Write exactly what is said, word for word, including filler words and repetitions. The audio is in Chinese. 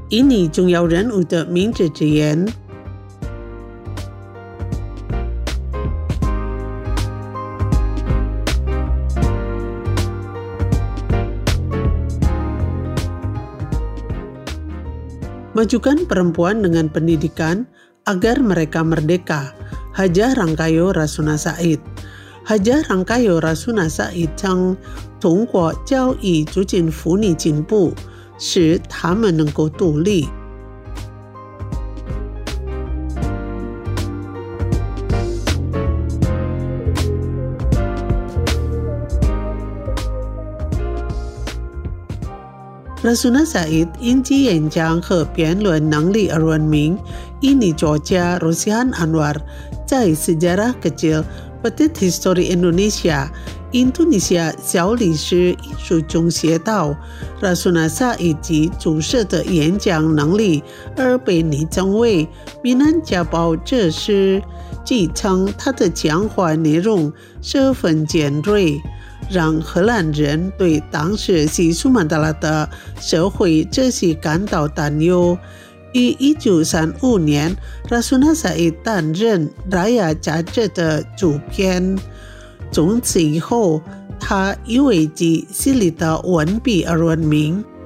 引你重要人物的名字之言。Majukan perempuan dengan pendidikan agar mereka merdeka. Hajah Rangkayo Rasuna Said. Hajah Rangkayo Rasuna Said 称通过教育促进妇女进步，使她们能够独立。Rasuna Said 因其演讲和辩论能力而闻名。印尼作家 Rosihan Anwar 在 Sejarah Kecil Petit History Indonesia Indonesia 小历史艺术中写道 Rasuna Said 及注释的演讲能力而被拟称为闽南家宝这时，即称他的讲话内容十分尖锐，让荷兰人对当时西苏曼达拉的社会秩序感到担忧。于一九三五年 Rasuna Said 担任 Raya 杂志的主编，从此以后他因为其犀利的文笔而闻名。